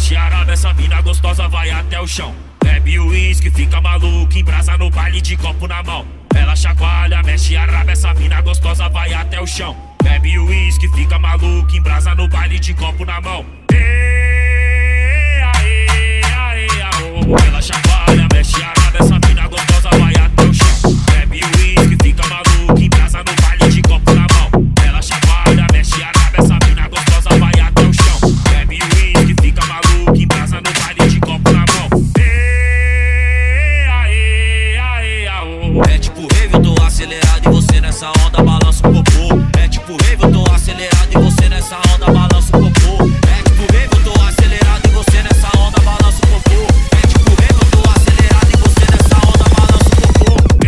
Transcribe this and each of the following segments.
mexe a raba, essa mina gostosa vai até o chão. Bebe o uísque, fica maluco, embrasa no baile de copo na mão. Ela chacoalha, mexe a raba, essa mina gostosa vai até o chão. Bebe o uísque, fica maluco, embrasa no baile de copo na mão. Ela chacoalha, mexe a raba, essa mina gostosa vai até o chão. Bebe o uísque, fica maluco, embrasa no baile de copo na mão. Ela chacoalha, mexe a raba, essa mina gostosa vai até o chão. Bebe o uísque, fica maluco, embrasa no baile de copo na mão. É tipo rave, eu tô acelerado e você nessa onda balança o popô. É tipo rave, eu tô acelerado e você nessa onda balança o popô. É tipo rave, eu tô acelerado e você nessa onda balança o popô. É tipo rave, eu tô acelerado e você nessa onda balança o popô.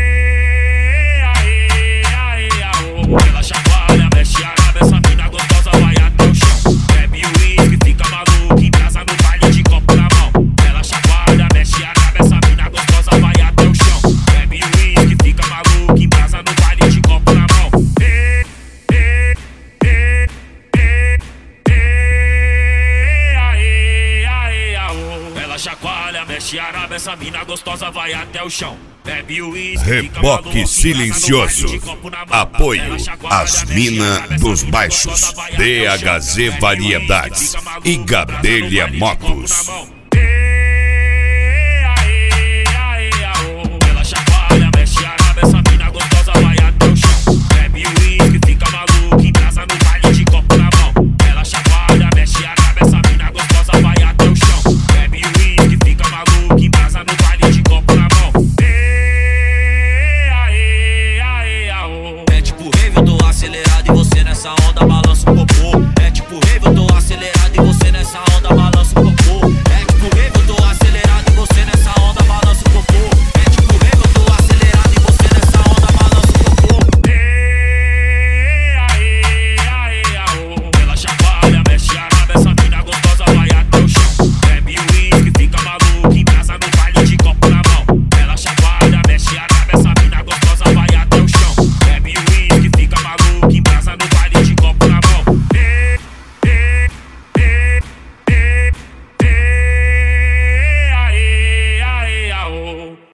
Ela chacoalha, mexe a raba, essa mina gostosa vai até o chão. Bebe o uísque, fica maluco, embrasa no baile de copo na mão. Ela chacoalha, mexe a raba, essa mina gostosa vai até o chão. Bebe o uísque, fica maluco, embrasa no baile de copo na mão. Ela chacoalha, mexe a raba, essa mina gostosa vai até o chão. Bebe o uísque, Reboque Silencioso. Apoio às Minas dos Baixos, DHZ Variedades e Gadelha Motos.